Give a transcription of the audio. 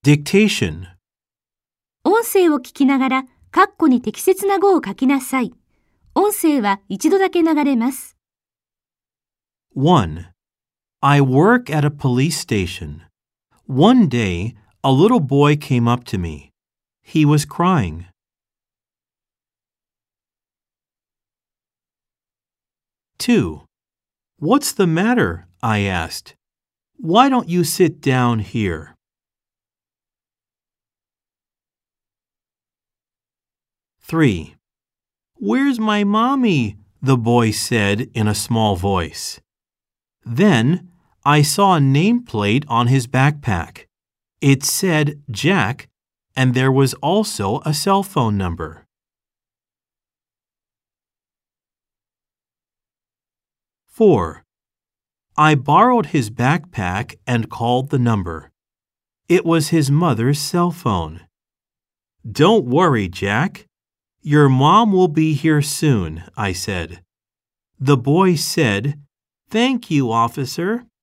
Dictation. 音声を聞きながら、括弧に適切な語を書きなさい。音声は一度だけ流れます。 1. I work at a police station. One day, a little boy came up to me. He was crying. 2. What's the matter? I asked. Why don't you sit down here? 3. Where's my mommy? The boy said in a small voice. Then I saw a nameplate on his backpack. It said Jack, and there was also a cell phone number. 4. I borrowed his backpack and called the number. It was his mother's cell phone. Don't worry, Jack. Your mom will be here soon, I said. The boy said, Thank you, officer.